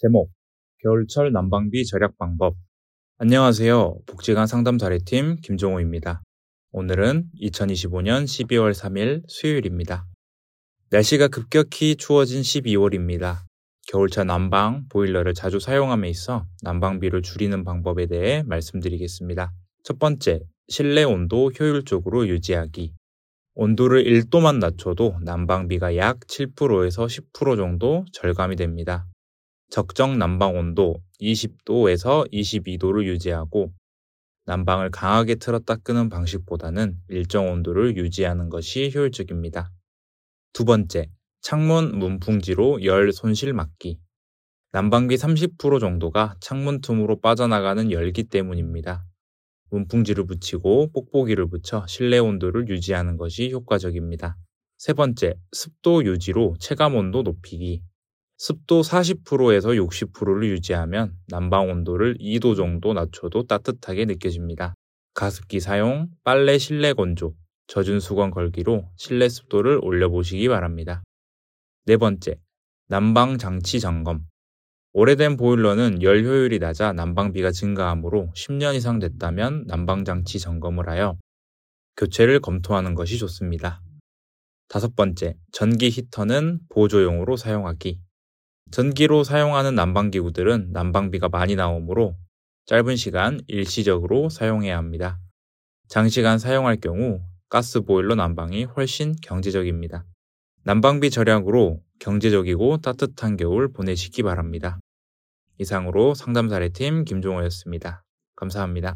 제목, 겨울철 난방비 절약 방법. 안녕하세요. 복지관 상담사례팀 김종호입니다. 오늘은 2025년 12월 3일 수요일입니다. 날씨가 급격히 추워진 12월입니다. 겨울철 난방, 보일러를 자주 사용함에 있어 난방비를 줄이는 방법에 대해 말씀드리겠습니다. 첫 번째, 실내 온도 효율적으로 유지하기. 온도를 1도만 낮춰도 난방비가 약 7%에서 10% 정도 절감이 됩니다. 적정 난방 온도 20도에서 22도를 유지하고 난방을 강하게 틀었다 끄는 방식보다는 일정 온도를 유지하는 것이 효율적입니다. 두 번째, 창문 문풍지로 열 손실 막기. 난방비 30% 정도가 창문 틈으로 빠져나가는 열기 때문입니다. 문풍지를 붙이고 뽁뽁이를 붙여 실내 온도를 유지하는 것이 효과적입니다. 세 번째, 습도 유지로 체감 온도 높이기. 습도 40%에서 60%를 유지하면 난방 온도를 2도 정도 낮춰도 따뜻하게 느껴집니다. 가습기 사용, 빨래 실내 건조, 젖은 수건 걸기로 실내 습도를 올려보시기 바랍니다. 네 번째, 난방 장치 점검. 오래된 보일러는 열 효율이 낮아 난방비가 증가하므로 10년 이상 됐다면 난방 장치 점검을 하여 교체를 검토하는 것이 좋습니다. 다섯 번째, 전기 히터는 보조용으로 사용하기. 전기로 사용하는 난방기구들은 난방비가 많이 나오므로 짧은 시간 일시적으로 사용해야 합니다. 장시간 사용할 경우 가스보일러 난방이 훨씬 경제적입니다. 난방비 절약으로 경제적이고 따뜻한 겨울 보내시기 바랍니다. 이상으로 상담사례팀 김종호였습니다. 감사합니다.